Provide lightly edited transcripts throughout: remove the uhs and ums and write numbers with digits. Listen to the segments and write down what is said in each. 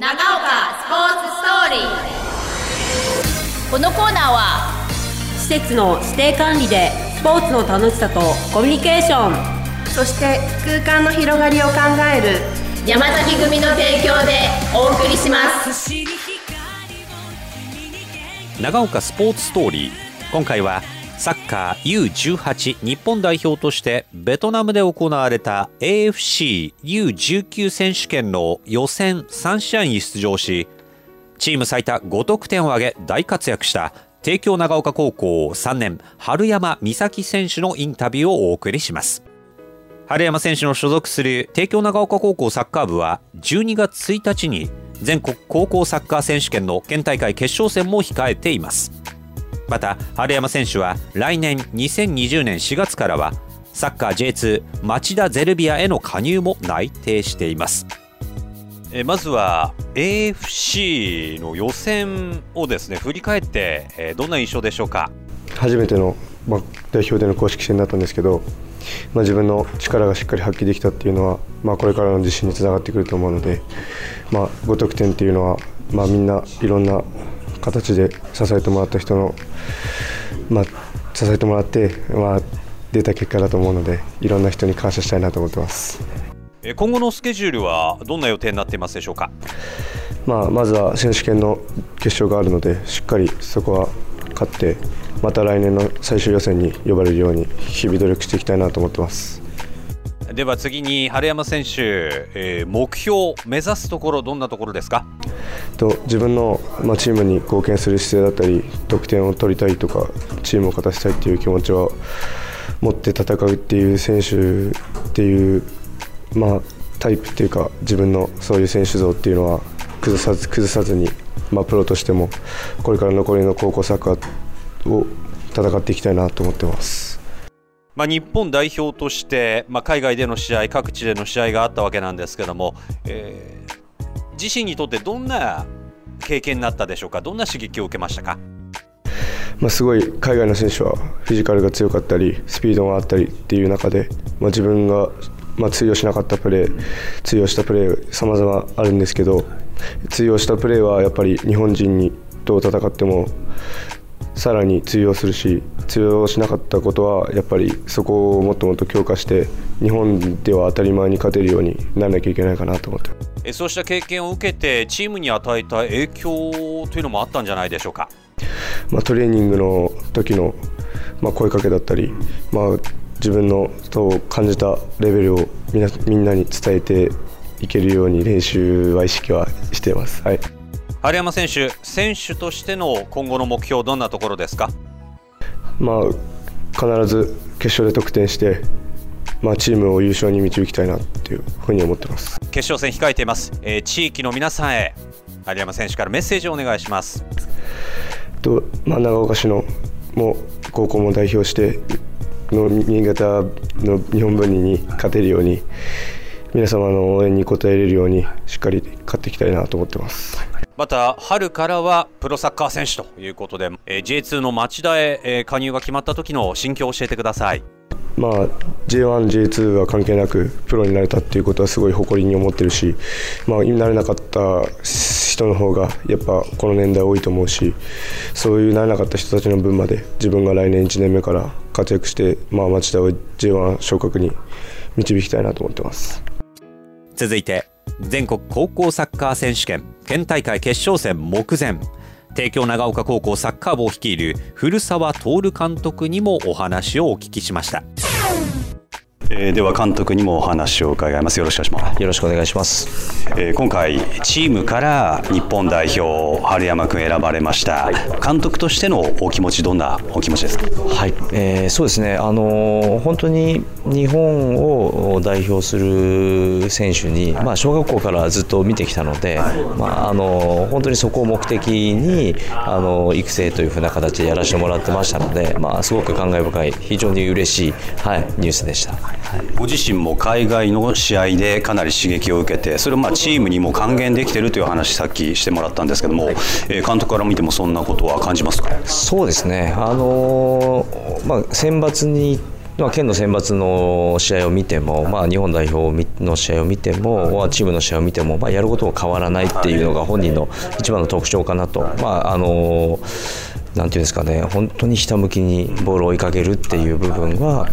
長岡スポーツストーリー。このコーナーは施設の指定管理でスポーツの楽しさとコミュニケーション、 そして空間の広がりを考える山崎組の提供でお送りします。 長岡スポーツストーリー。今回はサッカー U18 日本代表としてベトナムで行われた AFC U19 選手権の予選3試合に出場し、チーム最多5得点を挙げ大活躍した帝京長岡高校3年春山美咲選手のインタビューをお送りします。春山選手の所属する帝京長岡高校サッカー部は12月1日に全国高校サッカー選手権の県大会決勝戦も控えています。また春山選手は来年2020年4月からはサッカー J2 町田ゼルビアへの加入も内定しています。まずは AFC の予選をですね振り返って、どんな印象でしょうか。 初めての、代表での公式戦だったんですけど、自分の力がしっかり発揮できたっていうのは、これからの自信につながってくると思うので、5得点っていうのは、みんないろんな形で支えてもらった人の、支えてもらって、出た結果だと思うので、いろんな人に感謝したいなと思ってます。 今後のスケジュールはどんな予定になっていますでしょうか。 まずは選手権の決勝があるので、しっかりそこは勝って、また来年の最終予選に呼ばれるように日々努力していきたいなと思ってます。 では次に春山選手、目標目指すところどんなところですか。 自分の、チームに貢献する姿勢だったり得点を取りたいとかチームを勝たせたいっていう気持ちを持って戦うっていう選手っていう、タイプっていうか自分のそういう選手像っていうのは崩さずに、プロとしてもこれから残りの高校サッカーを戦っていきたいなと思ってます。 日本代表として、海外での試合各地での試合があったわけなんですけども、自身にとってどんな経験になったでしょうか。どんな刺激を受けましたか。 すごい海外の選手はフィジカルが強かったりスピードがあったりっていう中で、自分が通用しなかったプレー、通用したプレー様々あるんですけど、通用したプレーはやっぱり日本人と戦ってもさらに通用するし、通用しなかったことはやっぱりそこをもっともっと強化して日本では当たり前に勝てるようにならなきゃいけないかなと思って。 そうした経験を受けてチームに与えた影響というのもあったんじゃないでしょうか。 トレーニングの時の、声かけだったり、自分のと感じたレベルをみんなに伝えていけるように練習は意識はしています。はい。 春山選手、選手としての今後の目標どんなところですか。 必ず決勝で得点して、チームを優勝に導きたいなっていうふうに思ってます。 決勝戦控えています。地域の皆さんへ春山選手からメッセージをお願いします。 長岡市のも高校も代表しての新潟の日本文理に勝てるように、皆様の応援に応えれるようにしっかり勝っていきたいなと思ってます。 また春からはプロサッカー選手ということで、J2 の町田へ、加入が決まった時の心境を教えてください。 J1、J2 は関係なくプロになれたっていうことはすごい誇りに思ってるし、なれなかった人の方がやっぱこの年代多いと思うし、そういうなれなかった人たちの分まで自分が来年1年目から活躍して、町田を J1 昇格に導きたいなと思ってます。 続いて全国高校サッカー選手権県大会決勝戦目前、帝京長岡高校サッカー部を率いる古澤徹監督にもお話をお聞きしました。では監督にもお話を伺います。よろしくお願いします。 よろしくお願いします。 今回チームから日本代表春山君選ばれました、監督としてのお気持ち、どんなお気持ちですか。 はい、そうですね、本当に日本を代表する選手に、小学校からずっと見てきたので、本当にそこを目的に育成というふうな形でやらせてもらってましたので、すごく感慨深い、非常に嬉しい、ニュースでした。 ご自身も海外の試合でかなり刺激を受けて、それをチームにも還元できているという話さっきしてもらったんですけども、監督から見てもそんなことは感じますか。 そうですね、選抜に行っ県の選抜の試合を見ても、日本代表の試合を見ても、チームの試合を見ても、やることも変わらないっていうのが本人の一番の特徴かなと。なんていうんですかね、本当にひたむきにボールを追いかけるっていう部分は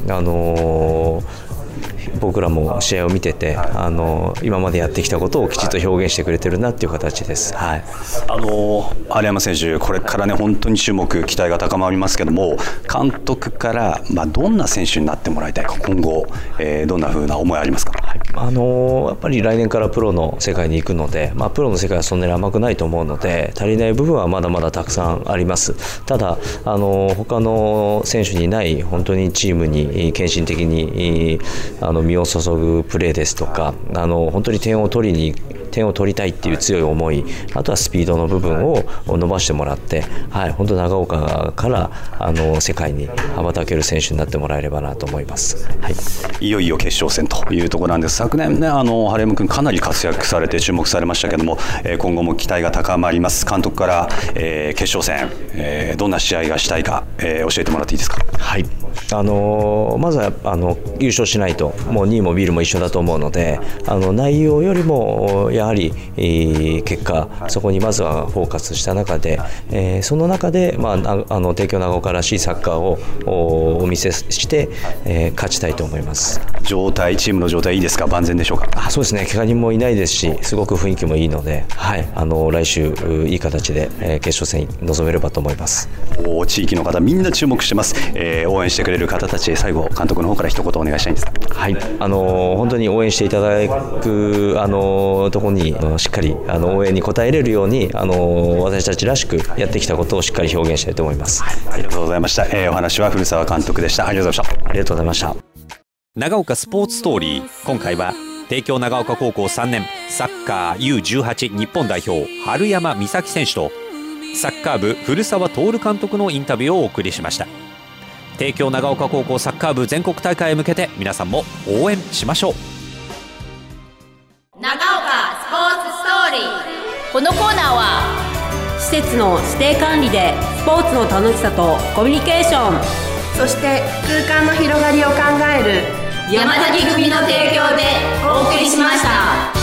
僕らも試合を見てて今までやってきたことをきちっと表現してくれてるなっていう形です。はい、 有山選手、これからね本当に注目期待が高まりますけども、監督から、どんな選手になってもらいたいか、今後、どんな風な思いありますか？ やっぱり来年からプロの世界に行くので、プロの世界はそんなに甘くないと思うので、足りない部分はまだまだたくさんあります。ただ他の選手にない本当にチームに献身的に身を注ぐプレーですとか、本当に点を取りたいっていう強い思い、あとはスピードの部分を伸ばしてもらって、本当長岡から世界に羽ばたける選手になってもらえればなと思います。 いよいよ決勝戦というところなんです。昨年ね、晴山君かなり活躍されて注目されましたけども、今後も期待が高まります。監督から、決勝戦、どんな試合がしたいか、教えてもらっていいですか？ はい、まずは優勝しないともう2位もビールも一緒だと思うので、内容よりもやはり、結果、そこにまずはフォーカスした中で、その中で、帝京長岡らしいサッカーをお見せして、勝ちたいと思います。 チームの状態いいですか？万全でしょうか？ そうですね、怪我人もいないですし、すごく雰囲気もいいので、来週いい形で、決勝戦に臨めればと思います。 地域の方みんな注目してます。応援してくれる方たち、最後監督の方から一言お願いしたいんです。 はい、本当に応援していただくところにしっかり応援に応えれるように私たちらしくやってきたことをしっかり表現したいと思います。 ありがとうございました。お話は古澤監督でした。ありがとうございました。 ありがとうございました。 長岡スポーツストーリー、今回は帝京長岡高校3年サッカー U18 日本代表春山美咲選手とサッカー部古澤徹監督のインタビューをお送りしました。帝京長岡高校サッカー部全国大会へ向けて皆さんも応援しましょう。 長岡スポーツストーリー。このコーナーは施設の指定管理でスポーツの楽しさとコミュニケーション、 そして空間の広がりを考える山崎組の提供でお送りしました。